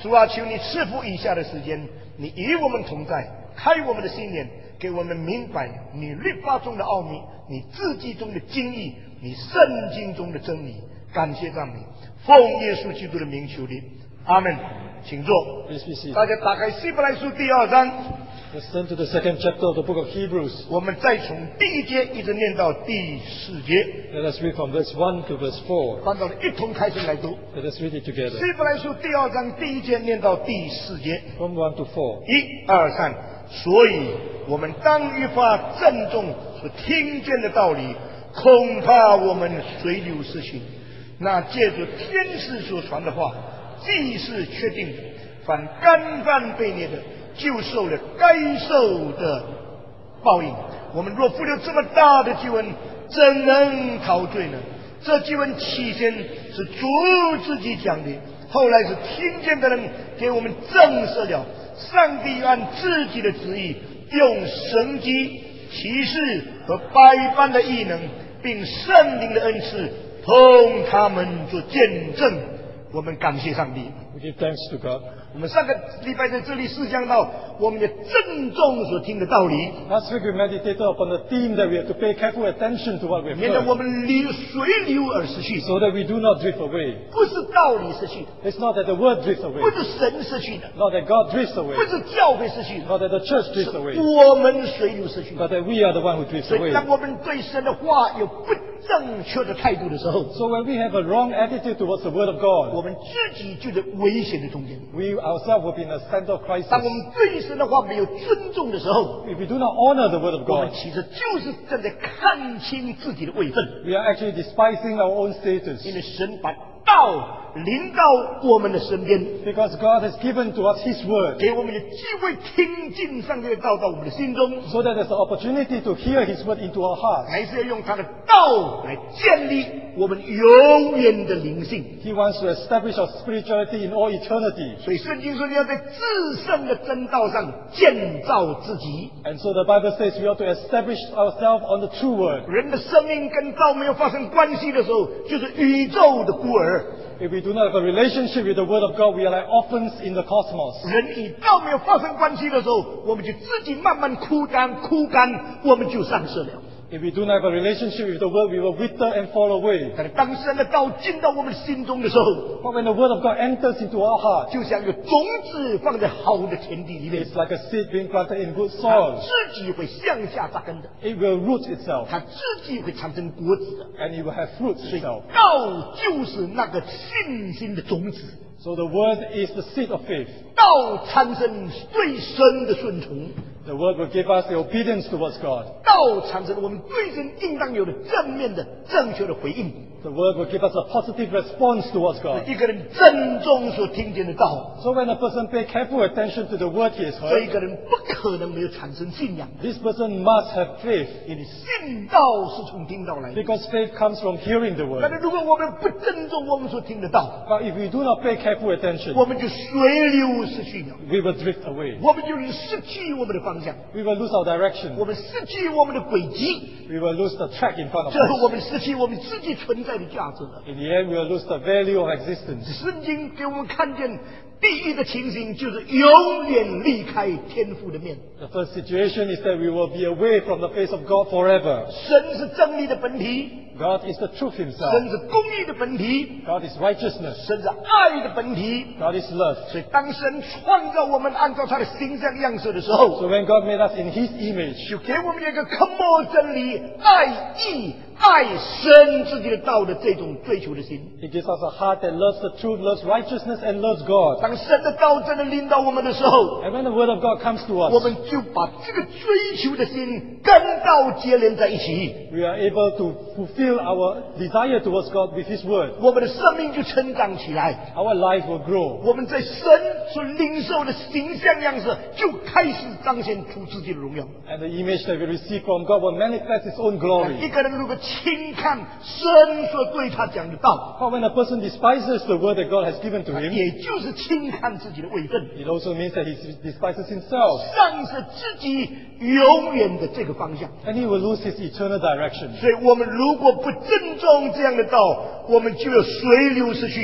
主啊，求你赐福以下的时间，你与我们同在，开我们的心眼，给我们明白你律法中的奥秘，你字迹中的精义，你圣经中的真理。感谢赞美，奉耶稣基督的名求你，阿门。请坐。大家打开希伯来书第2章。 Let's turn to the second chapter of the book of Hebrews. 我们再从第1节一直念到第4节。 Let us read from verse 1 to verse 4. 翻到了一同开始来读。 Let us read it together. 希伯来书第2章第1节念到第4节。 From 1 to 4. 1、2、3。所以我们当愈发郑重所听见的道理，恐怕我们随流失去。那借着天使所传的话，既是确定的，凡干犯悖逆的，就受了该受的报应。我们若负了这么大的救恩，怎能逃罪呢？这救恩起先是主自己讲的，后来是听见的人给我们证实了。上帝按自己的旨意，用神迹、奇事和百般的异能，并圣灵的恩赐，同他们做见证。我们感谢上帝。 We give thanks to God. 我们上个礼拜在这里是讲到我们的郑重所听的道理。 Last week we meditated upon the theme that we have to pay careful attention to what we have 免得我 heard, 们随流而失去。 so that we do not drift away. 不是道理失去的， It's not that the word drifts 不 away, 是神失去的， not that God drifts away, 不是教会失去的， not that the church drifts away, 我们随流失去的。 but that we are the one who drifts 所以 away. 当我们对神的话有不正确的态度的时候， So when we have a wrong attitude towards the word of God, 我们自己就在危险的中间。 we ourselves will be in a center of crisis. 当我们对神的话没有尊重的时候， If we do not honor the word of 我们 God, 其实就是正在看清自己的位分， we are actually despising our own status. 因为神把道临到我们的身边， Because God has given to us His word, 给我们有机会听进上帝的道到我们的心中， so that there's an opportunity to hear His word into our hearts. 还是要用他的道来建立我们永远的灵性。 He wants to establish our spirituality in all eternity. 所以圣经说你要在至圣的真道上建造自己。 And so the Bible says we ought to establish ourselves on the true word. 人的生命跟道没有发生关系的时候，就是宇宙的孤儿。 If we do not have a relationship with the word of God, we are like orphans in the cosmos. 人与道没有发生关系的时候，我们就自己慢慢枯干，我们就丧失了。 If we do not have a relationship with the word, we will wither and fall away. 但是当神的道进到我们心中的时候， But when the word of God enters into our heart, 就像有种子放在好的田地里面， it's like a seed being planted in good 它 soil. 自己会向下扎根的， It will root itself, 它自己会产生果子的。 and it will have fruit itself. 道就是那个信心的种子， So the word is the seed of faith. 道产生对神的顺从， The word will give us the obedience towards God. 道产生我们对神应当有的正面的正确的回应。 The word will give us a positive response towards God. 一个人郑重所听见的道， So when a person pays careful attention to the word he has 这一 heard, 个人不可能没有产生信仰， this person must have faith, 因为信道是从听到来的。 because faith comes from hearing the 但 word. 是如果我们不郑重我们所听的道， But if we do not pay careful attention, 我们就随流失去了， we will drift away. 我们就失去我们的方向， We will lose our direction. 我们失去我们的轨迹， We will lose the track in front of 最后 us. 我们失去我们自己存在的价值了。 In the end, we will lose the value of existence. 圣经给我们看见第一个情形就是永远离开天父的面。 The first situation is that we will be away from the face of God forever. 神是真理的本体， God is the truth 神 himself. 是公义的本体， God is righteousness. 神是爱的本体。 God is love. 所以当神创造我们按照他的形象样式的时候， So when God made us in his image, 就给我们一个刻薄真理、爱义、爱神自己的道的这种追求的心。 he gives us a heart that loves the truth, loves righteousness, and loves God. 当神的道真的临到我们的时候， And when the word of God comes to 我 us, 们就把这个追求的心跟道结连在一起， we are able to fulfill our desire towards God with his word. 我们的生命就成长起来。 Our life will grow. 我们在神所领受的形象样式，就开始彰显出自己的荣耀。 And the image that we receive from God will manifest its own 一 glory. 个人如果轻看神所对他讲的道， But when a person despises the word that God has given to him, 也就是轻看自己的位分， it also means that he despises himself. 丧失自己永远的这个方向。 And he will lose his eternal direction. 所以我们如果不尊重这样的道，我们就要随流失去了。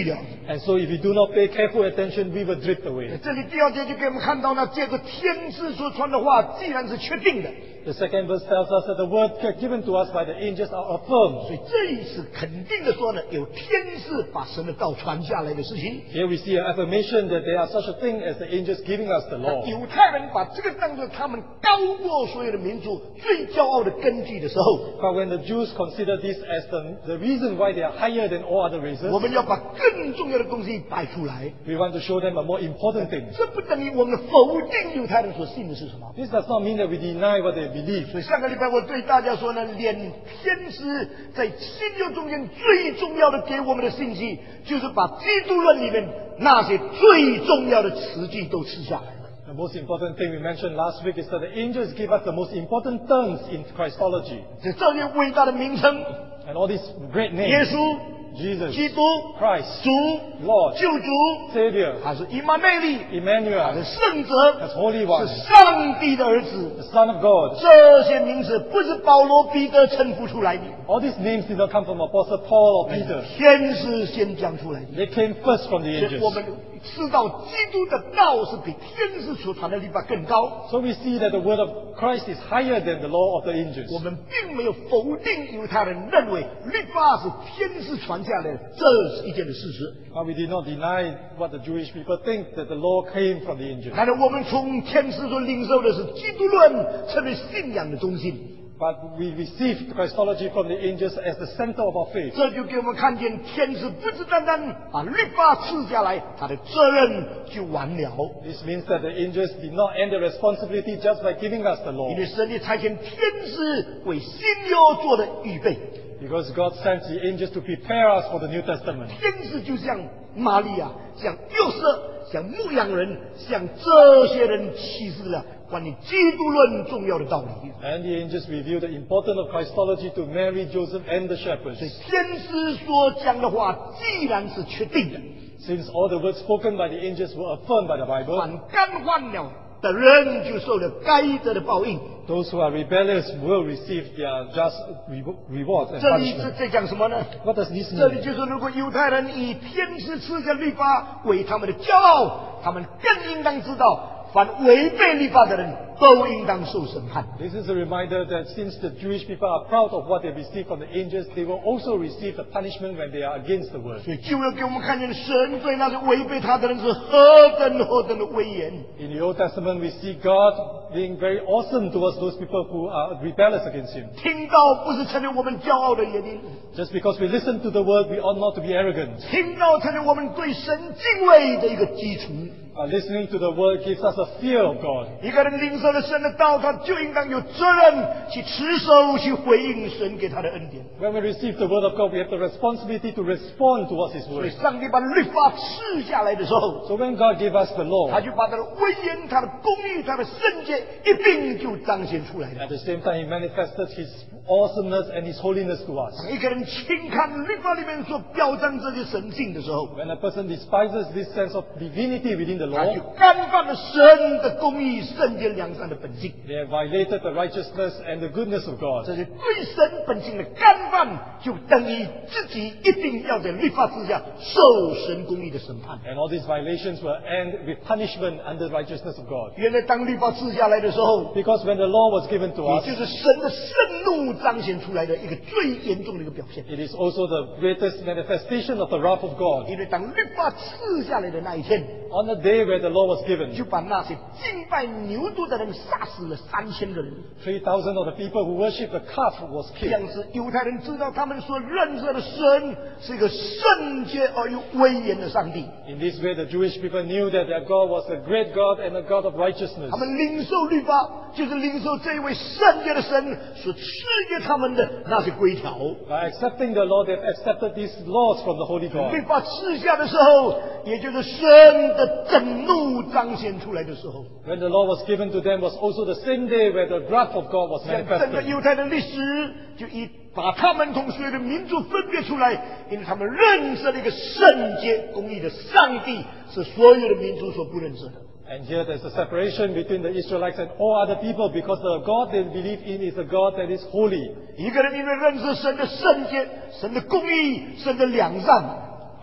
And so if we do not pay careful attention, we will drift away. 这里第2节就给我们看到呢，借着天使所传的话，既然是确定的， The second verse tells us that the word given to us by the angels are affirmed. 所以这里是肯定的说呢，有天使把神的道传下来的事情。 Here we see an affirmation that there are such a thing as the angels giving us the law. 犹太人把这个当作他们高过所有的民族最骄傲的根据的时候， But when the Jews consider this as the reason why they are higher than all other races, 我们要把更重要的东西摆出来。 we want to show them a more important thing. 这不等于我们否定犹太人所信的是什么。 This does not mean that we deny what they believe. 所以上个礼拜我对大家说呢，连天使在新约中间最重要的给我们的信息，就是把基督论里面那些最重要的词句都吃下来了。 The most important thing we mentioned last week is that the angels give us the most important terms in Christology. 这些伟大的名称， And all these great 耶 names, 稣、 Jesus, 基督、 Christ, 主、 Lord, 救主， Savior, 他是以马内利，他是 Emmanuel, 圣者， as Holy One, 是上帝的儿子。 the Son of God. 这些名字不是保罗、彼得称呼出来的， All these names did not come from Apostle Paul or Peter. 天使先讲出来的。 They came first from the 所以我 angels. 们知道基督的道是比天使所传的律法更高。 So we see that the word of Christ is higher than the law of the angels. 我们并没有否定犹太人认为律法是天使传下来的，这是一件的事实。 But we did not deny what the Jewish people think, that the law came from the angels. 然而，我们从天使所领受的是基督论成为信仰的中心， But we received Christology from the angels as the center of our faith. 这就给我们看见天使不是单单把律法赐下来，他的责任就完了。 This means that the angels did not end their responsibility just by giving us the law. 因为神的差遣天使为新约做的预备， Because God sent the angels to prepare us for the New Testament. 天使就像玛利亚、像约瑟、像牧羊人、像这些人启示了关于基督论重要的道理。 And the angels revealed the importance of Christology to Mary, Joseph, and the shepherds. 天使所讲的话既然是确定的， Since all the words spoken by the angels were affirmed by the Bible, 反干犯了的人就受了该得的报应。 those who are rebellious will receive their just reward and 这里是 punishment. 在讲什么呢？ What does this 这里 mean? 就是如果犹太人以天使赐下律法为他们的骄傲，他们更应当知道，凡违背律法的人都应当受审判。 This is a reminder that since the Jewish people are proud of what they received from the angels, they will also receive the punishment when they are against the word. 所以就要给我们看见神对那些违背他的人是何等的威严。 In the Old Testament, we see God being very awesome towards those people who are rebellious against Him. 听到不是成为我们骄傲的原因， Just because we listen to the word, we ought not to be arrogant. 听到成为我们对神敬畏的一个基础。 Listening to the word gives us a fear of God. 一个人领受了神的道，他就应当有责任去持守、去回应神给他的恩典。 When we receive the word of God, we have the responsibility to respond towards His 所以 word. 上帝把律法赐下来的时候， So when God gave us the 他 law, 就把他的威严、他的公义、他的圣洁一并就彰显出来了。 at the same time, He manifested His awesomeness and His holiness to us. 一个人轻看律法里面所表彰这些神性的时候， When a person despises this sense of divinity within the 他 law, 就干犯了神的公义、圣洁、良善的本性。 they have violated the righteousness and the goodness of God. 这些对神本性的干犯，就等于自己一定要在律法之下受神公义的审判。 And all these violations will end with punishment under the righteousness of God. 原来当律法赐下来的时候， Because when the law was given to 也 us, 就是神的盛怒彰显出来的一个最严重的一个表现。 it is also the greatest manifestation of the wrath of God. 因为当律法赐下来的那一天， On the day where the law was given, 就把那些敬拜牛犊的人杀死了3000个人。 3,000 of the people who worship the calf was 这 killed. 样子，犹太人知道他们所认识的神是一个圣洁而又威严的上帝。 In this way, the Jewish people knew that their God was a great God and a God of righteousness. 他们领受律法，就是领受这一位圣洁的神所赐给他们的那些规条。 By accepting the law, they've accepted these laws from the Holy 律 God. 法赐下的时候，也就是神的震怒彰显出来的时候。 When the law was given to them was also the same day where the wrath of God was 像整个 manifested. 犹太的历史，就把他们从所有的民族分别出来，因为他们认识了一个圣洁公义的上帝，是所有的民族所不认识的。 And here there's a separation between the Israelites and all other people because the God they believe in is a God that is holy. 一个人因为认识神的圣洁、神的公义、神的良善，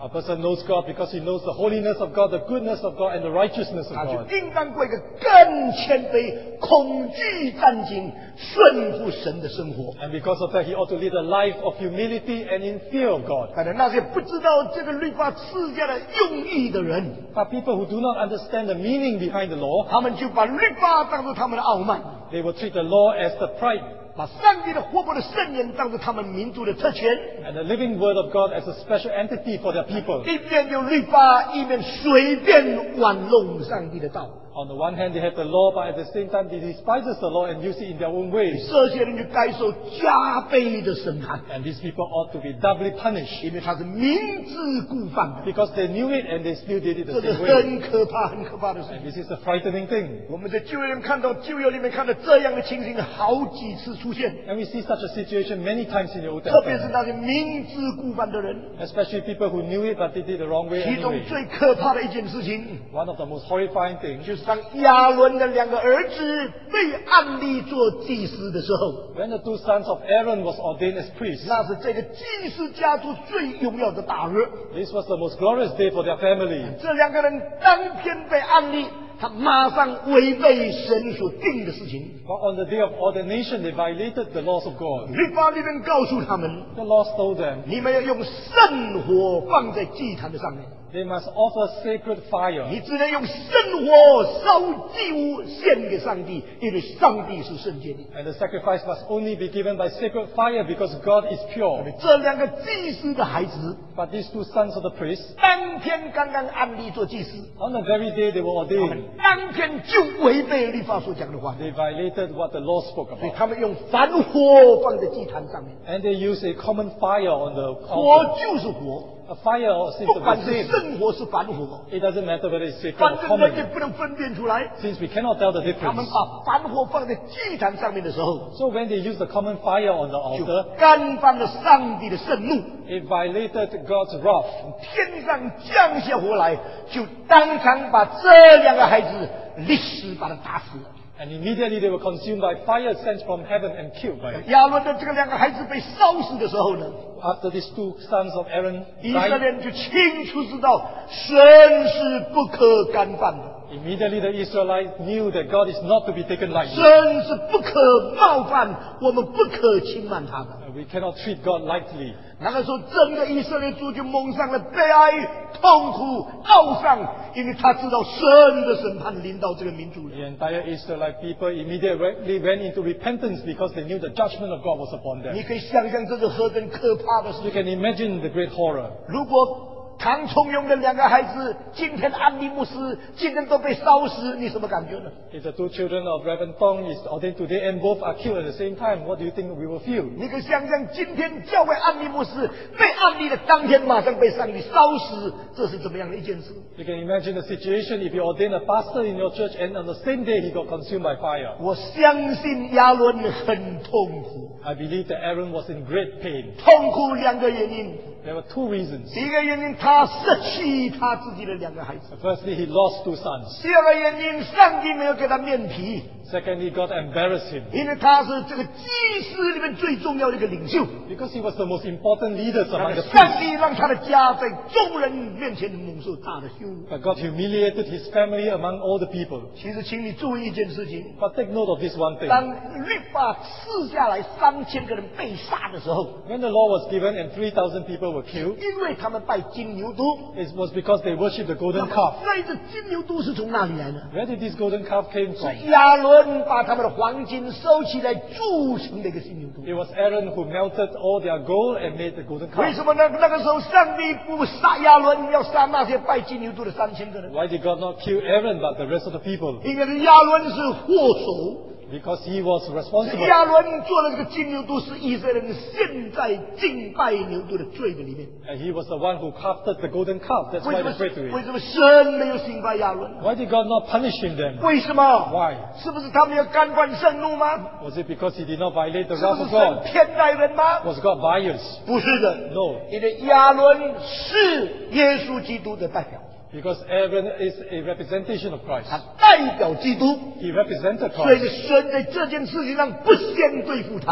A person knows God because he knows the holiness of God, the goodness of God, and the righteousness of 他就 God. 应当过一个更谦卑、恐惧战兢、顺服神的生活。 And because of that, he ought to lead a life of humility and in fear of God. 反正那些不知道这个律法赐下的用意的人， But people who do not understand the meaning behind the law, 他们就把律法当作他们的傲慢， they will treat the law as the pride, 把上帝的活泼的圣言当作他们民族的特权， and the living word of God as a special entity for their people. 一边有律法，一边随便玩弄上帝的道。 On the one hand, they have the law, but at the same time, they despise the law and use it in their own ways. 这些人就该受加倍的审判， And these people ought to be doubly punished 因为他是明知故犯的， because they knew it and they still did it 这 the 是 same way. 很可怕、很可怕的事 And 情。 this is a frightening thing. 我们在旧约里面看到，旧约里面看到这样的情形好几次出现， And we see such a situation many times in the Old 特别是 Testament, 那些明知故犯的人。 especially people who knew it but they did the wrong way 其中 anyway. 最可怕的一件事情， One of the most horrifying things, 就是当亚伦的两个儿子被按立做祭司的时候， when the two sons of Aaron was ordained as priests, 那是这个祭司家族最荣耀的大日。 this was the most glorious day for their family. 这两个人当天被按立，他马上违背神所定的事情。 But on the day of ordination, they violated the laws of God. 律法里面告诉他们， The laws told them 你们要用圣火放在祭坛的上面， they must offer sacred fire. 你只能用圣火烧祭物献给上帝，因为上帝是圣洁的。 And the sacrifice must only be given by sacred fire because God is pure. 这两个祭司的孩子， But these two sons of the priests, 当天刚刚按立做祭司， on the very day they were 他们 ordained, 当天就违背律法所讲的话， they violated what the law spoke 所以 about. 他们用凡火放在祭坛上面， And they used a common fire on the 火 altar. 就是火， A fire seems 不 to be 管 the 是 same. 圣火是凡火， It doesn't matter whether it's sacred 反 or 正人也 common. 不能分辨出来。 Since we cannot tell the 他们 difference. 把凡火放在祭坛上面的时候， So when they used the common fire on the 就 altar, 干犯了上帝的盛怒， it violated God's wrath. 天上降下火来，就当场把这两个孩子立时把他打死了。 And immediately they were consumed by fire sent from heaven and killed by it. 亚伦的这个两个孩子被烧死的时候呢， After these two sons of Aaron 以色 died, 列人就清楚知道神是不可干犯的， immediately the Israelites knew that God is not to be taken lightly. 神是不可冒犯，我们不可轻慢他的。 We cannot treat God lightly. 那个时候，整个以色列族就蒙上了悲哀、痛苦、懊丧，因为他知道神的审判临到这个民族了。 The entire Israelite people immediately went into repentance because they knew the judgment of God was upon 你 them. 可以想象这是何等可怕的事 You 情！ can imagine the great horror. 如果唐崇荣的两个孩子今天安利牧师今天都被烧死，你什么感觉呢？ If the two children of Reverend Tong is ordained today and both are killed at the same time, what do you think we will feel? 你可以想象今天教会安利牧师被安利的当天马上被上帝烧死，这是怎么样的一件事？ You can imagine the situation if you ordain a pastor in your church and on the same day he got consumed by fire. 我相信亚伦很痛苦， I believe that Aaron was in great pain. 痛苦两个原因。 There were two reasons. 第一个原因，他失去他自己的两个孩子； Firstly, he lost two sons. 第二个原因，上帝没有给他面皮， Secondly, God embarrassed him 因为他是这个祭司里面最重要的一个领袖。 because he was the most important leader 那 among 么 the 上 priests. 帝让他的家在众人面前蒙受大的羞辱。 But God humiliated his family among all the people. 其实，请你注意一件事情： But take note of this one thing. 当律法赐下来3000个人被杀的时候， When the law was given and 3,000 people were killed, 因为他们拜金牛犊， it was because they worshipped the 那 golden 么 calf. 这个金牛犊是从哪里来呢？ Where did this golden calf came 是 from? 亚伦把他们的黄金收起来铸成的一个金牛犊。 It was Aaron who melted all their gold and made the golden 为 calf. 什么呢？那个时候上帝不杀亚伦，要杀那些拜金牛犊的3000个人， Why did God not kill Aaron but the rest of the people? 因为亚伦是祸首。 Because he was responsible. 亚伦做了这个金牛犊，是以色列人陷在敬拜牛犊的罪的里面。 And he was the one who crafted the golden calf. That's 为 why 什么 they prayed to 为 him. 什么神没有刑罚亚伦？ Why did God not punish him then? 为什么 Why? 是不是他没有干犯圣怒吗？ Was it because he did not violate the 是不 wrath 是 of 神 God? 偏待人吗？ Was God biased? 不是的， No. 因为亚伦是耶稣基督的代表， Because Aaron is a representation of Christ. 他代表基督， He represented 所以 Christ. 神在这件事情上不先对付他，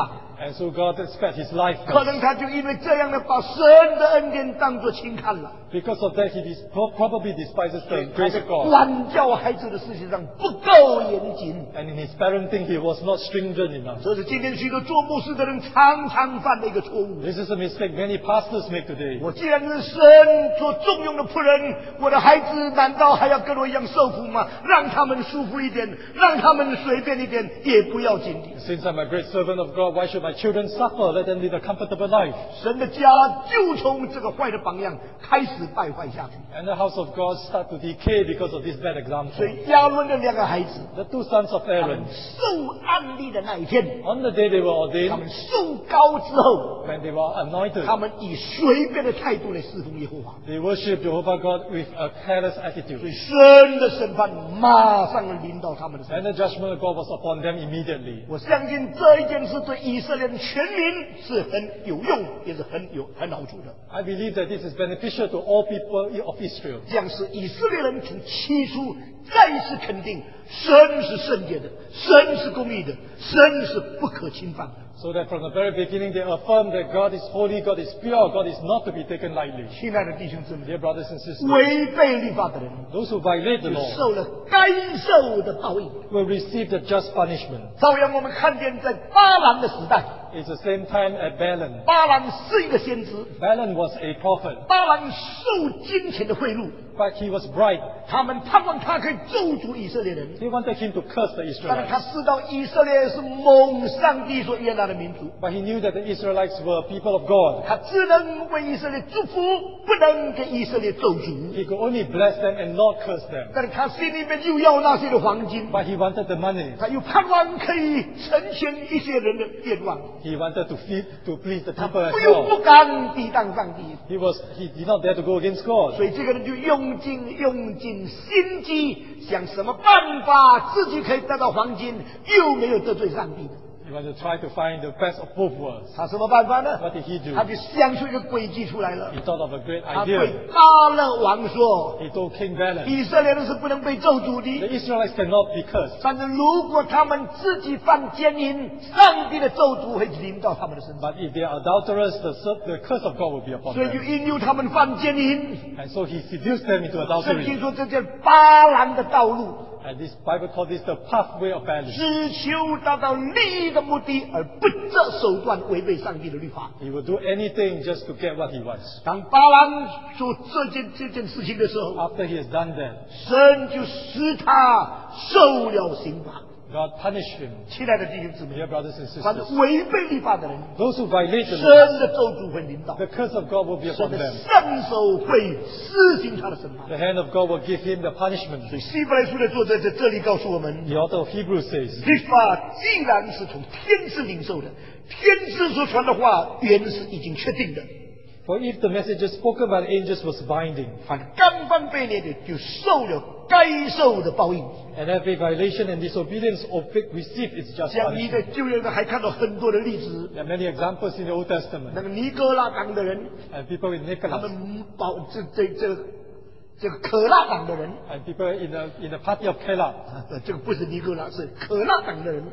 And so God spared his life. 可能他就因为这样的把神的恩典当作轻看了， Because of that, he probably despises the 他 grace 在 of God. 管教孩子的事情上不够严谨。 And in his parenting, he was not stringent enough. 这是今天许多做牧师的人常常犯的一个错误。 This is a mistake many pastors make today. 我既然是神所重用的仆人，我的孩子难道还要跟我一样受苦吗？让他们舒服一点，让他们随便一点，也不要紧的。 Since I'm a great servant of God, why should my children suffer? Let them live a comfortable life. 神的家就从这个坏的榜样开始败坏下去。 And the house of God start to decay because of this bad 所 example. 以亚伦的2个孩子， The 2 sons of 他们 Aaron, 受安利的那一天， on the day they were 他 ordained, 们受膏之后， when they were anointed, 他们以随便的态度来侍奉耶和华。 they worshiped Jehovah God with a careless 所 attitude. 以神的审判马上临到他们的身 And 上。 the judgment of God was upon them immediately. 我相信这一件事对以色列的全民是很有用，也是很好处的。 I believe that this is beneficial to all people of Israel. 这样使以色列人从起初再一次肯定，神是圣洁的，神是公义的，神是不可侵犯的。 So that from the very beginning they affirm that God is holy, God is pure, God is not to be taken lightly. 亲爱的弟兄姊妹， Dear brothers and sisters, 违背律法的人 those who violate the 就 law 受了该受的报应。 will receive the just punishment. 照样我们看见在巴兰的时代， It's the same time at Balaam. 巴兰是一个先知， Balaam was a prophet, 巴兰受金钱的贿赂， but he was bright. 他们盼望他可以咒诅以色列人。 They wanted him to curse the 但是他 Israelites. 知道以色列是蒙上帝所悦纳的民族， But he knew that the Israelites were people of God. 他只能为以色列祝福，不能给以色列咒诅。 He could only bless them and not curse them. 但是他心里面又要那些的黄金， But he wanted the money. 他又盼望可以成全一些人的愿望， He wanted to please the 他 people as 不又 well. 不敢抵挡上帝， He did not dare to go against God. 所以这个人就用尽心机，想什么办法自己可以得到黄金，又没有得罪上帝的。 He wanted to try to find the best of both worlds. 他什么办法呢？ What did he do? 他就想出一个诡计出来了。 He thought of a great 他对 idea. 巴勒王说 He told King Balaam, 以色列人是不能被咒诅 the 的， Israelites cannot be cursed. 但是如果他们自己犯奸淫，上帝的咒诅会临到他们的身上。 But if they are adulterers, the curse of God will be upon 所以就 them. 引诱他们犯奸淫。 And so he seduced them into 圣经 adultery. 说这叫巴兰的道路， And this Bible called this the pathway of Balaam. 只求达到利益的目的，而不择手段违背上帝的律法。 He will do anything just to get what he wants. 当巴兰做这件事情的时候， After he has done that, 神就使他受了刑罚。 God punished him. 亲爱的弟兄姊妹， Dear brothers and 凡是 sisters, 违背律法的人， those who violate the 神 law, 的咒诅会临到， the curse of God will be 神 upon 的 them. 圣手会施行他的审判。 The hand of God will give him the punishment. 所以希伯来书的作者在这里告诉我们， The author of Hebrews says, 律法既然是从天之领受的，天之所传的话原是已经确定的。 For if the messages spoken by the angels was binding, 凡干犯悖逆的，就受了该受的报应。 and every violation and disobedience of it received its just 像你在 punishment. 旧约呢，还看到很多的例子， There are many examples in the Old Testament. 那个尼哥拉党的人， And people with 他 Nicholas, 们保这个可拉党的人， and people in the party of Caleb, 这个不是尼哥拉，是可拉党的人。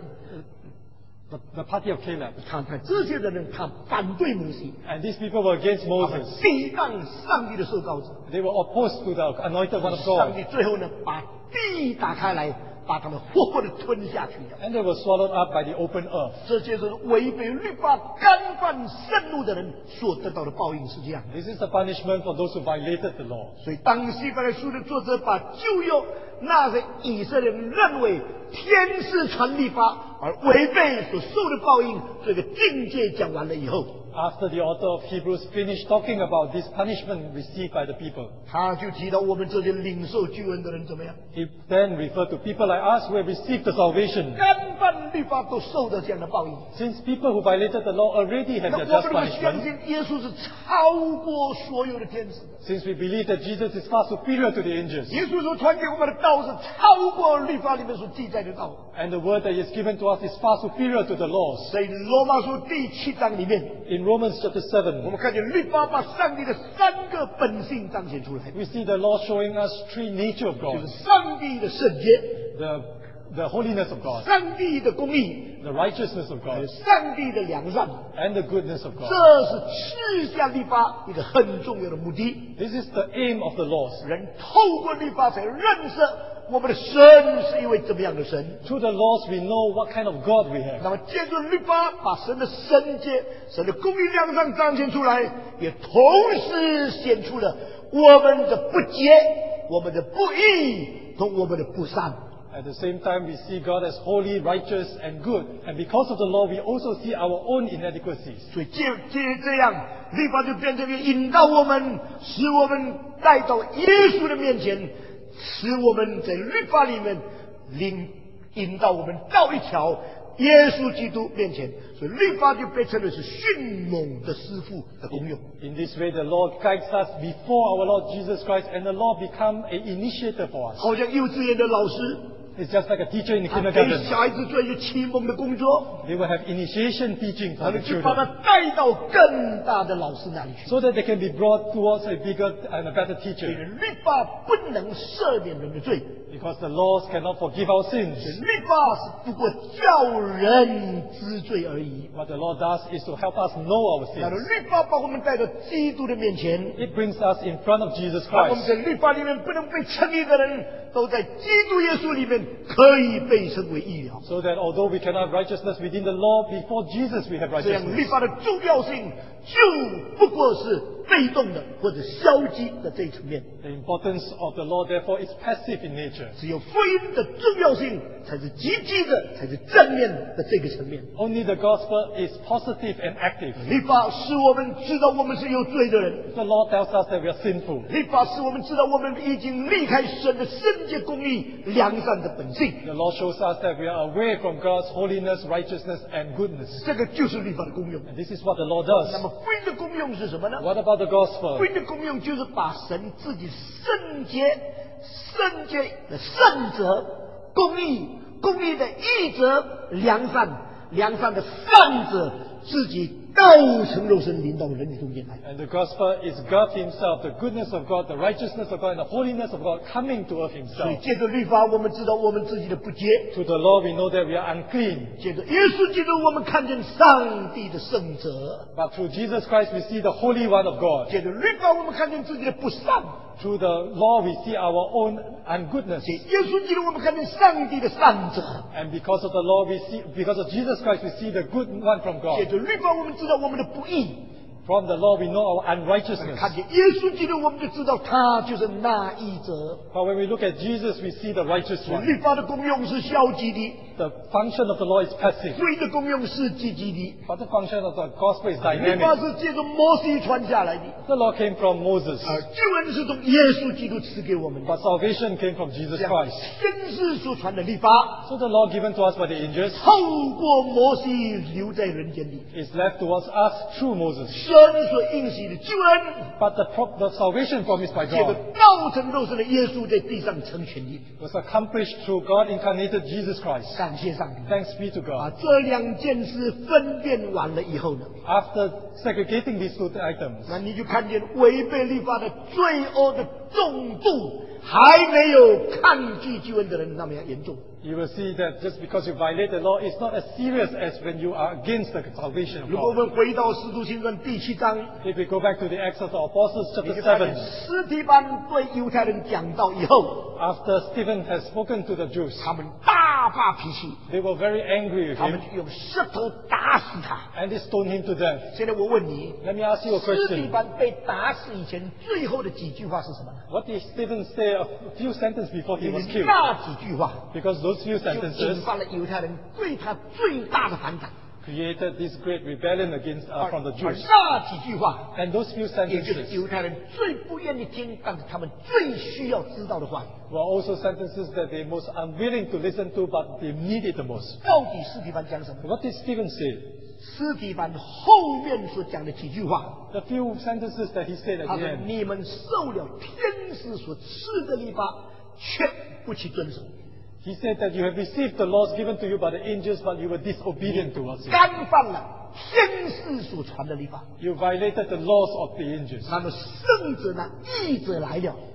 the party of Caleb. 看看这些的人，他反对摩西， And these people were against 他们 Moses. 抵挡上帝的受膏者。 They were opposed to the anointed one of 上 God. 帝最后呢，把地打开来，把他们活活的吞下去了。 And they were swallowed up by the open earth. 这就是违背律法、干犯圣怒的人所得到的报应是这样的。 This is the punishment for those who violated the law. 所以，当希伯来书的作者把旧约那些以色列人认为天是传律法而违背所受的报应这个境界讲完了以后， After the author of Hebrews finished talking about this punishment received by the people, 他就提到我们这些领受救恩的人怎么样？ he then referred to people like us who have received the salvation. 干犯律法都受到这样的报应。 Since people who violated the law already have 那 their 我 just 们如果相 punishment, 信耶稣是超过所有的天使的， since we believe that Jesus is far superior to the angels, 耶稣所传给我们的道是超过律法里面所记载的道。 and the word that is given to us is far superior to the laws. 在罗马书第7章里面， In Romans chapter 7, 我们看见律法把上帝的3个本性彰显出来， we see the law showing us three nature of 就是 God. 上帝的圣洁、 The the holiness of God, 上帝的公义， the righteousness of 还有 God, 上帝的良善， and the goodness of 这 God. 是赐下律法一个很重要的目的。 This is the aim of the laws. 人透过律法才认识我们的神是一位怎么样的神。 Through the laws, we know what kind of God we have. 那么借助律法，把神的圣洁、神的公义良善彰显出来，也同时显出了我们的不洁、我们的不义同我们的不善。 At the same time, we see God as holy, righteous, and good. And because of the law, we also see our own inadequacies. 所以这样，律法就变成一个引导我们，使我们带到耶稣的面前，使我们在律法里面引导我们到一条耶稣基督面前。所以律法就被称为是迅猛的师傅的功用。 In this way, the Lord guides us before our Lord Jesus Christ, and the law become an initiator for us. 好像幼稚园的老师， It's just like a teacher in the 他给 kindergarten. 小孩子做一个启蒙的工作， They will have initiation teaching 然 for 后 the 就把他 children, 带到更大的老师那里去。 so that they can be brought towards a bigger and a better 所以 teacher. 律法不能赦免人的罪， Because the laws cannot forgive our sins. 律法是不过叫人知罪而已。 What the law does is to help us know our 那么 sins. 律法把我们带到基督的面前， It brings us in front of Jesus 让我们 Christ. 在律法里面不能被称义的人，都在基督耶稣里面可以被称为义了。 So that although we cannot have righteousness within the law, before Jesus we have 这样律 righteousness. 法的重要性就不过是被动的或者消极的这一层面， The importance of the law, therefore, is passive in nature. 只有福音的重要性才是积极的，才是正面的这个层面。 Only the gospel is positive and active. 律法使我们知道我们是有罪的人， The law tells us that we are sinful. 律法使我们知道我们已经离开神的圣洁、公义、良善的本性。 The law shows us that we are away from God's holiness, righteousness, and goodness. 这个就是律法的功用。 And this is what the law 那 does. 么福音的功用是什么呢？ What about the 福 gospel? 音的功用就是把神自己圣洁的圣者、公义的义者、良善的善者，自己道成肉身临到人的中间来。 And the gospel is God Himself, the goodness of God, the righteousness of God, and the holiness of God coming to earth 所以 Himself. 借着律法，我们知道我们自己的不洁； Through the law, we know that we are unclean. 借着耶稣基督，我们看见上帝的圣者； But through Jesus Christ, we see the Holy One of God. 借着律法，我们看见自己的不善； Through the law, we see our own ungoodness. 借耶稣基督，我们看见上帝的善者； And because of the law, because of Jesus Christ, we see the good one from 借 God. 着律法，我们知道我们的不义； From the law, we know our unrighteousness. 看见耶稣基督，我们就知道他就是那义者。 But when we look at Jesus, we see the righteous 所以 one. 律法的功用是消极的， The function of the law is passive, 福音的功用是积极的。 but the function of the gospel is 律法 dynamic. 是借着摩西传下来的， The law came from Moses, 而救恩是从耶稣基督赐给我们的。 but salvation came from Jesus 这样 Christ. 先知所传的律法， So the law given to us by the angels 透过摩西留在人间里， is left towards us through Moses. 神所应许的救恩， But the salvation promised by 借着 God 道成肉身的耶稣在地上成全的。 was accomplished through God incarnated Jesus Christ. 感谢上帝！ Thanks be to 把 God. 这两件事分辨完了以后呢， After segregating these two items, 那你就看见违背律法的罪恶的重度，还没有抗拒救恩的人那么样严重。 you will see that just because you violate the law, it's not as serious as when you are against the salvation of 如果我 God. 们回到《使徒行传》第7章， If we go back to the Acts of the Apostles 你 chapter 就看见 7, 司提反对犹太人讲道以后， after Stephen has spoken to the Jews, 他们大发脾气， they were very angry with 他们 him 就用石头打死他。 and they stoned him to death. 现在我问你， Let me ask you a 司提 question. 反被打死以前最后的几句话是什么呢？ What did Stephen say a few sentences before he was killed? 那几句话 Because those few 就 sentences 引发了犹太人对他最大的反感。 created this great rebellion against from the 而 Jews. 那几句话， And those few 也就是 sentences 犹太人最不愿意听，但是他们最需要知道的话。 were also sentences that they most unwilling to listen to, but they needed the most. 到底司提反讲什么？ What did Stephen say? 司提反后面所讲的几句话， The few sentences that he said at 他 the 说：“ end. 你们受了天使所赐的律法，却不去遵守， He said that you have received the laws given to you by the angels, but you were disobedient towards it. 干犯了天使所传的律法。 You violated the laws of the angels. 那么圣者呢，义者来了，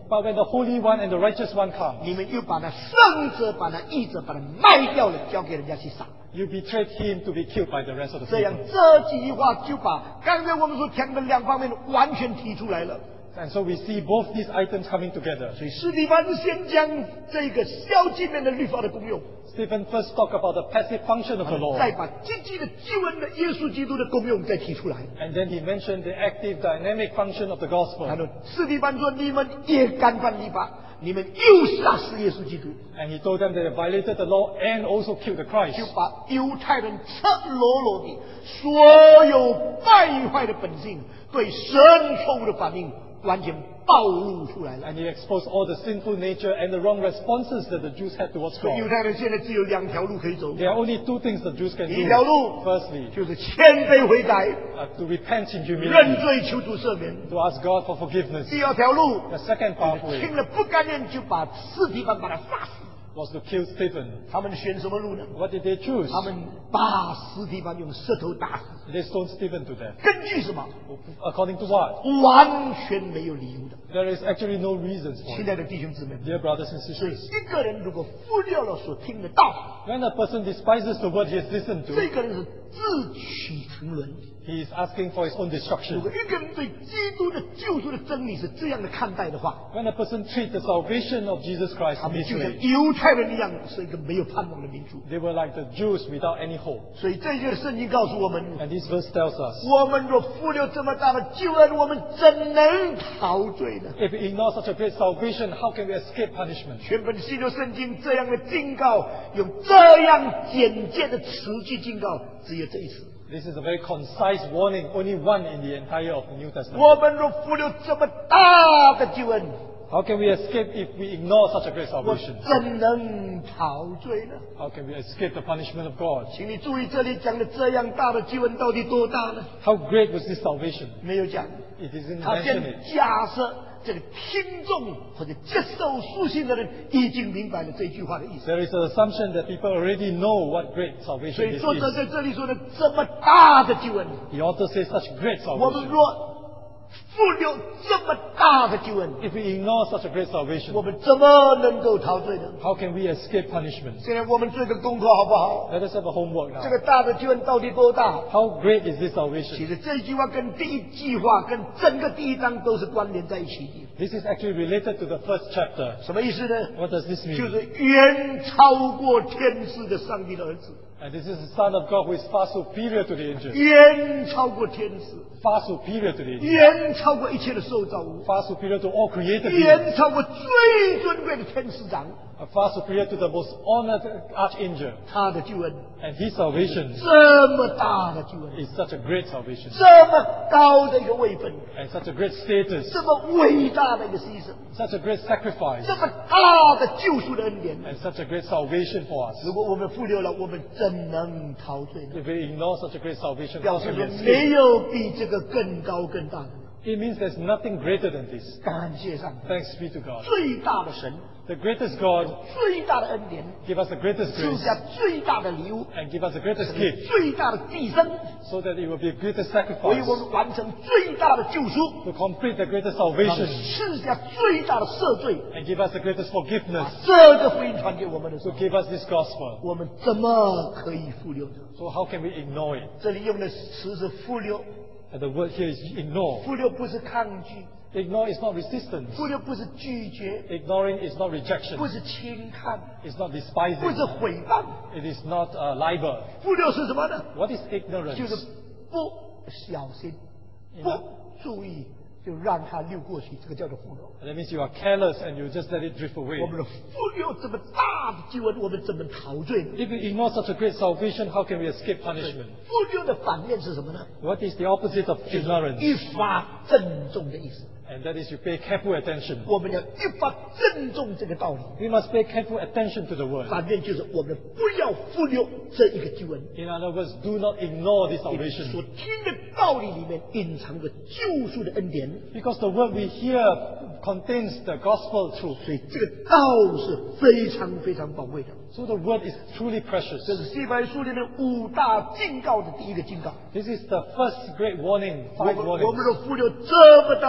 But when the Holy One and the Righteous One come, 你们又把那圣者、把那义者，把他卖掉了，交给人家去杀。 you betrayed him to be killed by the rest of the 这样 people. 这几句话就把刚才我们所讲的两方面完全提出来了。 And so we see both these items coming together. 所以司提反先将这个消极面的律法的功用， Stephen first talked about the passive function of the law. 再把积极的救恩的耶稣基督的功用再提出来。 And then he mentioned the active, dynamic function of the 他 gospel. 说：“司提反说，你们也干犯律法，你们又杀死耶稣基督， And he told them that they violated the law and also killed the 就 Christ. 把犹太人赤裸裸的所有败坏的本性，对神错误的反应，完全暴露出来了。 And he exposed all the sinful nature and the wrong responses that the Jews had towards 所以犹 God. 太人现在只有两条路可以走， There are only two things the Jews can 第一条 do. 路 Firstly, 就是谦卑悔改， to repent in 认 humility, 罪求主赦免； to ask God for forgiveness. 第二条路 The second 听 pathway 了不甘愿就把司提反把他杀死。 was to kill Stephen. 他们选什么路呢？ What did they choose? 他们把司提反用石头打死， They stoned Stephen to death. 根据什么？ According to what? 完全没有理由的。 There is actually no reasons for 亲 it. 爱的弟兄姊妹， Dear brothers and 所以 sisters, 一个人如果忽略了所听的道， when a person despises the word he has listened 这 to, 个人是自取沉沦。 he is asking for his own 如 destruction. 果一个人对基督的救赎的真理是这样的看待的话， When a person treats the salvation of Jesus Christ 他 in 们 this 就像 way, 犹太人一样，是一个没有盼望的民族。 they were like the Jews without any hope. 所以这节圣经告诉我们， And this verse tells us, 我们若忽略这么大的救恩，我们怎能逃罪呢？ if we ignore such a great salvation, how can we escape punishment? 全本新约圣经这样的警告，用这样简洁的词句警告，只有这一次。 This is a very concise warning, only one in the entire of the New Testament. 我们若忽略这么大的救恩， How can we escape if we ignore such a great 我 salvation? 怎能逃罪呢？ How can we escape the punishment of God? 请你注意，这里讲的这样大的救恩到底多大呢？ How great was this salvation? 没有讲， It isn't 他 mentioned 先 it. 假设这个听众或者接受书信的人已经明白了这句话的意思。 There is an assumption that people already know what great 所 salvation 以 this 作者 is. 在这里说的这么大的救恩， The author says such great 我们 salvation. 若忽略这么大的救恩， If we ignore such a great salvation, 我们怎么能够逃罪呢？ how can we escape punishment? 现在我们做个功课好不好？ Let us have a homework 这 now. 个大的救恩到底多大？ How great is this 其 salvation? 实这句话跟第一句话、跟整个第一章都是关联在一起的。 This is actually related to the first chapter. 什么意思呢？ What does this 就 mean? 是远超过天使的上帝的儿子， And this is the Son of God who is far superior to the angels. 远超过天使， Far superior to the angels. 远超过一切的受造物， Far superior to all created beings. 远超过最尊贵的天使长。 Far superior to the most honored archangel. 他的救恩， And his salvation 这么大的救恩， is such a great salvation. 这么高的一个位分， And such a great status. 这么伟大的一个牺牲， Such a great sacrifice. 这么大的救赎的恩典。 And such a great salvation for us. 如果我们忽略了，我们怎能逃罪呢？ If we ignore such a great salvation, 表 how 示 can we 说 escape? 没有比这个更高更大的。 It means there's nothing greater than this. 感谢上帝， Thanks be to God. 最大的神， The greatest God 最大的恩典， give us the greatest 赐 grace 下最大的礼物， and give us the greatest gift 最大的牺牲， so that it will be a greatest 为 sacrifice 我们完成最大的救赎， to complete the greatest 他们 salvation 赐下最大的赦罪， and give us the greatest forgiveness 这个福音传给我们的时 to 候， give us this gospel. 我们怎么可以忽略呢？ So how can we ignore it? 这里用的词是忽略， And the word here is ignore. 忽略不是抗拒， Ignore is not resistance. 忽略不是拒绝， Ignoring is not rejection. 不是轻看， It's not 不 despising. 是诽谤， It is not libel. 忽略是什么呢？ What is ignorance? 就是不小心、不注意，就让它溜过去，这个叫做忽略。 That means you are careless and you just let it drift away. 我们的忽略这么大的救恩，我们怎么逃罪呢？ If we ignore such a great salvation, how can we escape punishment? 忽略的反面是什么呢？ What is the opposite of 就是 ignorance? 一发正中的意思。 And that is you pay careful attention. 我们要一发正中这个道理。 We must pay careful attention to the word. 反面就是我们不要忽略这一个救恩， In other words, do not ignore this 因为 salvation. 所听的道理里面隐藏着救赎的恩典， Because the word we hear contains the gospel truth. 所以这个道是非常非常宝贵的。 So the word is truly 这 precious. 是希伯来书里面五大警告的第一个警告。 This is the first great warning, 我 5 们 warnings. 若忽略这么大的救恩，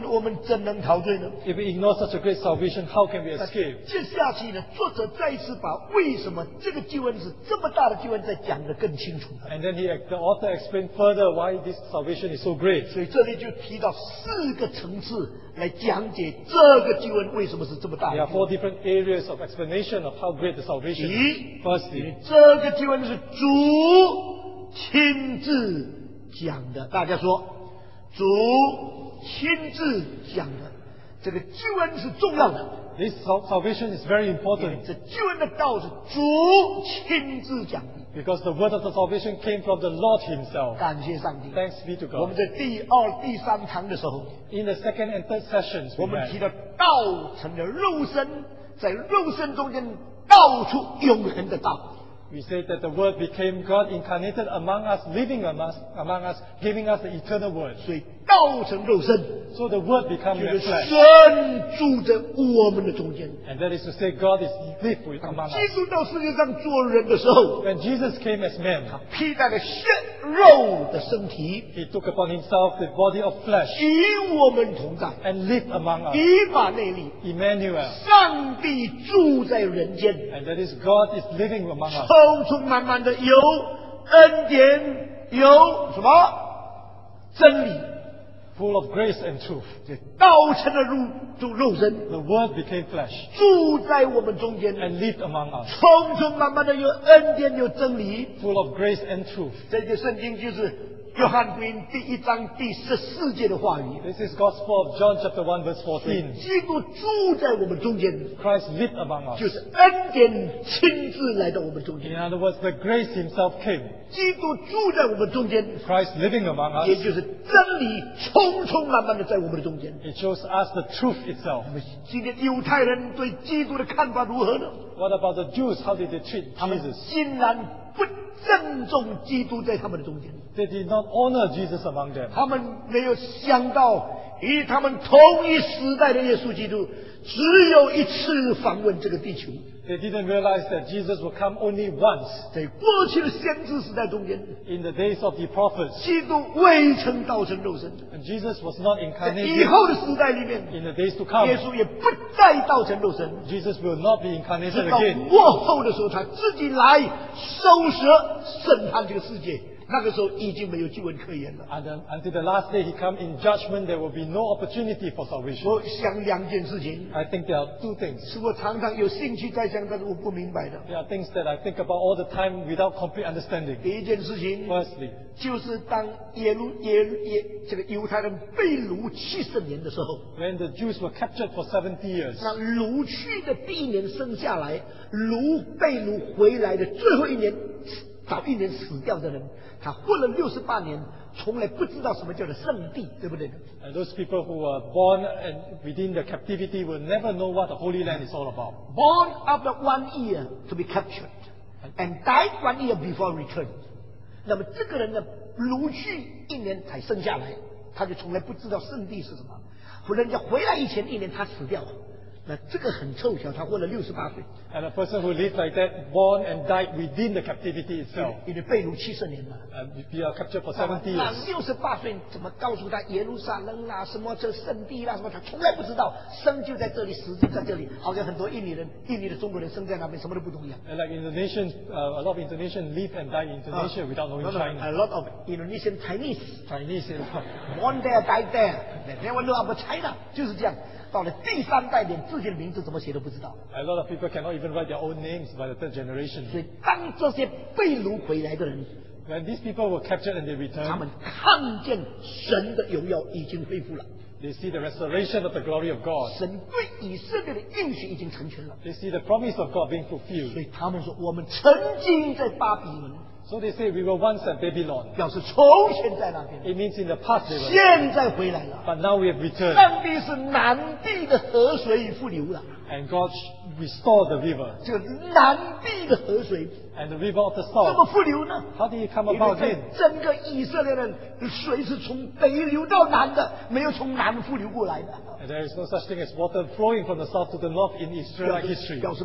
我们怎能逃罪呢？ If we ignore such a great salvation, how can we escape? 接下去呢，作者再一次把为什么这个救恩是这么大的救恩再讲得更清楚。 And then the author explained further why this salvation is so great. 所以这里就提到4个层次来讲解这个救恩为什么是这么大 There 的 are 4 different areas of explanation of how great the salvation 第 is. 一， Firstly, 这个救恩是主亲自讲的，大家说，主亲自讲的，这个救恩是重要的。 this salvation is very important 这救恩的道是主亲自讲的， because the word of the salvation came from the Lord Himself. 感谢上帝。 Thanks be to 我们 God. 在第2、第3堂的时候， In the second and third sessions, 我 we 们提 had, 到道成了肉身，在肉身中间道出永恒的道。 we said that the word became God incarnated among us, living among us, giving us the eternal word. 所以道成肉身， So the word became 就是 flesh. 神住在我们的中间。 And that is to say, God is live with among 基 us. 督到世界上做人的时候， When Jesus came as man, 披戴了血肉的身体， He took upon Himself the body of flesh 与我们同在， and lived among us. 以马内利， Emmanuel. 上帝住在人间， And that is God is living among us. 充充满满的有恩典，有什么真理， Full of grace and truth. 这道成了肉身， The word became flesh 住在我们中间， and lived among us. 充充满满的有恩典，有真理。 Full of grace and truth. 这个圣经就是约翰福音第1章第14节的话语。 This is Gospel of John chapter 1 verse 14. 基督住在我们中间， Christ lived among us. 就是恩典亲自来到我们中 In 间。 other words, the grace Himself came. 基督住在我们中间， Christ living among 也 us. 就是真理充充满满的在我们的中间。 It shows us the truth itself. 今天犹太人对基督的看法如何呢？ What about the Jews? How did they treat 他们 Jesus? 竟然不郑重基督在他们的中间， They did not honor Jesus among them. 他们没有想到，与他们同一时代的耶稣基督，只有一次访问这个地球。 They didn't realize that Jesus would come only once. 在过去的先知时代中间， In the days of the prophets. 基督未曾道成肉身； And Jesus was not 在以 incarnated 后的时代里面， in the days to come. 耶稣也不再道成肉身。 Jesus will not be 直 incarnated 到 again. 末后的时候，他自己来收拾审判这个世界。那个时候已经没有救恩可言了。 And until the last day He come in judgment, there will be no opportunity for salvation. 我想2件事情， I think there are 2 things. 是我常常有兴趣在想，但是我不明白的。 There are things that I think about all the time without complete understanding. 第一件事情， Firstly, 就是当这个犹太人被掳70年的时候， when the Jews were captured for 70 years, 那掳去的第1年生下来，被掳回来的最后1年，早1年死掉的人，他活了68年，从来不知道什么叫做圣地，对不对？ and those people who were born and within the captivity will never know what the Holy Land is all about. Born after 1 year to be captured and died 1 year before return。那么这个人呢，掳去1年才生下来，他就从来不知道圣地是什么。人家回来以前1年他死掉了，那这个很凑巧，他活了68岁。 And a person who lived like that, born and died within the captivity itself, 因为被掳70年了。 and we are captured for 70 那 years. 68岁怎么告诉他耶路撒冷啦，什么这圣地啦，什么他从来不知道，生就在这里，死就在这里，好像很多印尼的中国人生在那边什么都不懂一样。 And like Indonesians, a lot of Indonesians live and die in Indonesia without knowing A China. lot of Indonesian Chinese Chinese, born there, died there, they never know about China，就是这样。到了第3代，连自己的名字怎么写都不知道。 a lot of people cannot even write their own names by the 3rd generation. 所以，当这些被掳回来的人， When these people were captured and they 他们 returned, 看见神的荣耀已经恢复了， they see the restoration of the glory of God. 神对以色列的应许已经成全了。 They see the promise of God being 所 fulfilled. 以他们说，我们曾经在巴比伦， So they say we were once at Babylon. 表示从前在那边， It means in the past they were, 现在回来了。 but now we have returned. 上帝是南地的河水复流了， And God restored the river. 这个南地的河水 And the river of the 怎么 south, 复流呢？ how did it come 因为 about 在 again? 整个以色列的水是从北流到南的，没有从南复流过来的。 And there is no such thing as water flowing from the south to the north in Israelite history. 表示不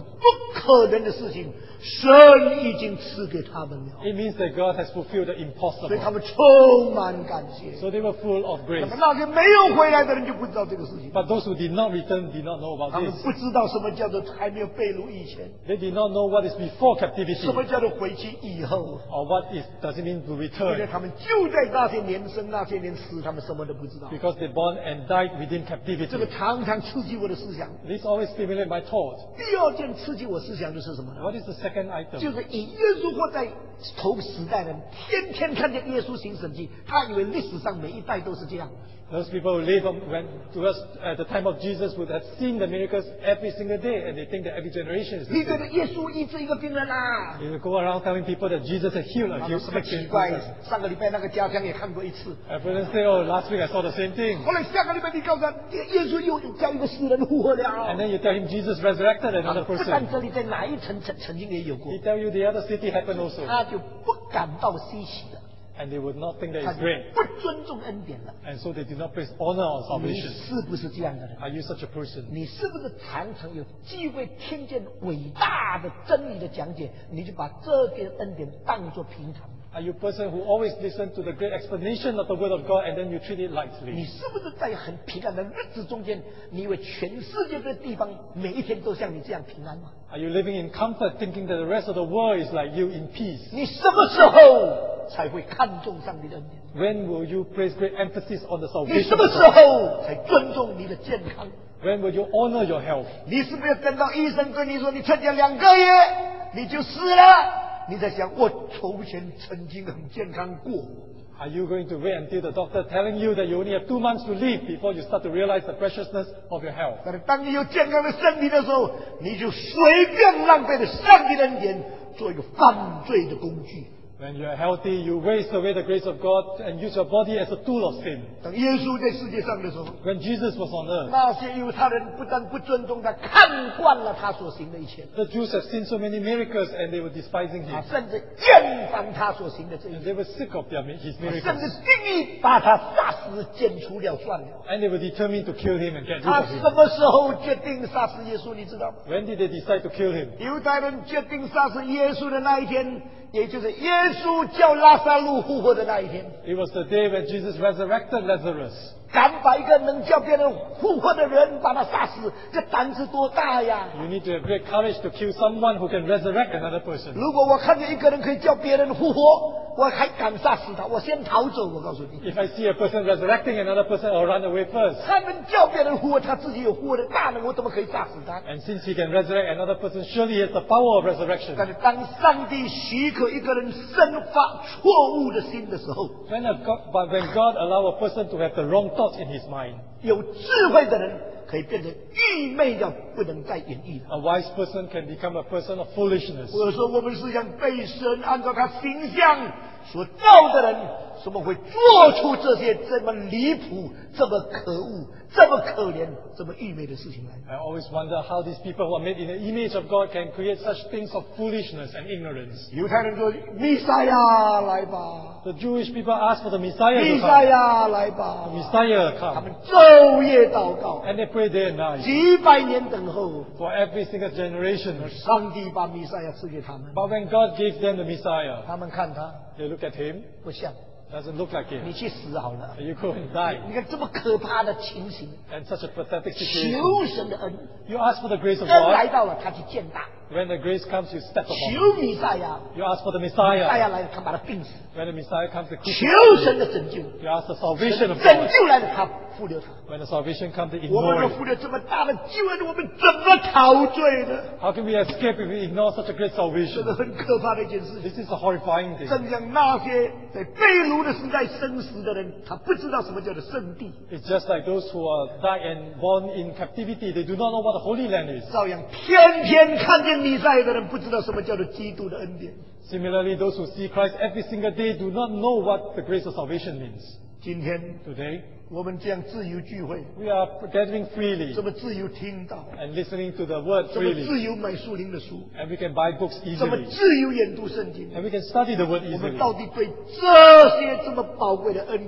可能的事情，神已经赐给他们了。 It means that God has fulfilled the 所以他 impossible. 们充满感谢。 So they were full of 那 grace. 么那些没有回来的人就不知道这个事情， But those who did not return did not know 他 about 们 this. 不知道什么叫做还没有被掳以前， They did not know what is before captivity 什么叫做回去以后。 or what does it mean to 因为 return. 他们就在那些年生、那些年死，他们什么都不知道。 Because they born and died within 这个 captivity. 常常刺激我的思想。 This always stimulates my thought. 第二件刺激我思想的是什么呢？ What is the second 就 item? 是以耶稣活在头时代的人，天天看见耶稣行神迹，他以为历史上每一代都是这样。 Those people who live to us at the time of Jesus would have seen the miracles every single day, and they think that every generation is 你 the 觉得 same. 耶稣医治一个病人啊？ They will go around telling people that Jesus has healed a 他 few 说什么 sick 奇怪 people.？ 上个礼拜那个家乡也看过一次， I wouldn't say, oh, last week I saw the same thing. 后来下个礼拜你告诉他，耶稣又叫一个死人复活了。 And then you tell him Jesus resurrected 他 another 说不但 person. 这里在哪一层曾经也有过 He，tell you the other city happened also. 他就不感到稀奇了， And they would not think that 他 it's 就 great. 不尊重恩典了。 And so they did not place honor on 你 salvation. 是不是这样的人？ Are you such a person? 你是不是常常有机会听见伟大的真理的讲解，你就把这个恩典当作平常？ Are you a person who always listen to the great explanation of the word of God and then you treat it 你 lightly? 是不是在很平安的日子中间，你以为全世界的地方每一天都像你这样平安吗？ Are you living in comfort thinking that the rest of the world is like you in peace? 你什么时候才会看重上帝的恩典？ When will you place great emphasis on the 你 salvation 什么 of 时 God? 候才尊重你的健康？ When will you honor your health? 你是不是等到医生跟你说你参加2个月你就死了？你在想我从前曾经很健康过。 Are you going to wait until the doctor telling you that you only have 2 months to live before you start to realize the preciousness of your health? 但是当你有健康的身体的时候，你就随便浪费了上帝的恩典，做一个犯罪的工具。 When you are healthy, you waste away the grace of God and use your body as a tool of sin. 当耶稣在世界上的时候， When Jesus was on earth, 那些犹太人不但不尊重他，看惯了他所行的一切， the Jews have seen so many miracles and they were despising 他 him. 甚至厌烦他所行的这一 And 切， they were sick of his 甚 miracles. 至定义把他杀死，剪除了算了。 And they were determined to kill him and get rid 他 of 什 him. 么时候决定杀死耶稣？你知道吗？ When did they decide to kill him? 犹太人决定杀死耶稣的那一天，也就是耶稣叫拉撒路复活的那一天。 It was the day when Jesus resurrected Lazarus. 敢把一个能叫别人复活的人把他杀死，这胆子多大呀！ You need to have great courage to kill someone who can resurrect another person. 如果我看见一个人可以叫别人复活，我还敢杀死他，我先逃走。我告诉你， If I see a person resurrecting another person, I'll run away first. 他能叫别人复活，他自己有复活的大能，我怎么可以杀死他？ And since he can resurrect another person, surely he has the power of resurrection. 但是当上帝许可一个人生发错误的心的时候， But when God allows a person to have the wrong thoughts in his mind, 有智慧的人可以变成愚昧到不能再演绎了。 a wise person can become a person of foolishness. 或者说，我们是想被神按照他形象所造的人，怎么会做出这些这么离谱、这么可恶、这么可怜、这么愚昧的事情来？ I always wonder how these people who are made in the image of God can create such things of foolishness and ignorance. 犹太人说：“弥赛亚来吧， The Jewish people ask for the Messiah 弥 to 赛 come. 亚来 The 吧。” Messiah 他 come. 们昼夜祷告， And they pray day and night 几百年等候， for every single generation. 上帝把弥赛亚赐给他们。 But when God gave them the Messiah, 他们看他 they look at him, 不像， doesn't look like 你 him. 去死好了。 You go and die. 你看这么可怕的情形， And such a pathetic situation. 求神的恩， You ask for the grace of 恩来 God. 到了，他去见大。 When the grace comes, you step upon it. 求弥赛亚， You ask for the 弥赛亚 Messiah. 来了，他把他病死。 When the Messiah comes, they 求 crucify 神 him. 的拯救， You ask the salvation 神的 of 拯 God. 救来了，他复留他。 When the salvation comes, they 我们 ignore 若 it. 复留这么大的救恩，我们怎么陶醉呢？ How can we escape if we ignore such a great 这 salvation? 个很可怕的一件事情。 This is a horrifying thing. 正像那些在被掳的时代生死的人，他不知道什么叫做圣地， It's just like those who are died and born in captivity. They do not know what the Holy Land is. 照样天天看见弥赛亚的人，不知道什么叫做基督的恩典。 Similarly, those who see Christ every single day do not know what the grace of salvation means. 今天 Today, 我们这样自由聚会， we are gathering freely 这么自由听到， and listening to the word 这么 freely. 自由买属灵的书， And we can buy books 这么 easily. 自由研读圣经。 And we can study the word 我们 easily. 到底对这些这么宝贵的恩典，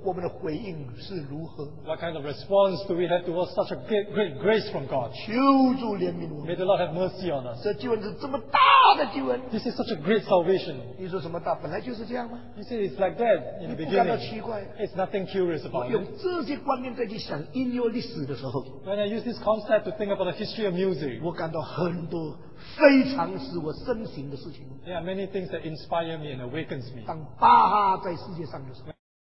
我们的回应是如何？ What kind of response do we have towards such a great grace from God? 求主怜悯我 May 们。 the Lord have mercy on us. 这救恩是这么大的救恩， This is such a great salvation. 你说什么大？本来就是这样吗？ You say it's like that in the 你不感到 beginning. 奇怪？ It's nothing curious 我 about 用 it. 这些观念再去想音乐历史的时候， When I use this concept to think about the history of music, 我感到很多非常使我深省的事情。 there are many things that inspire me and awakens me. 当巴哈在世界上的时候，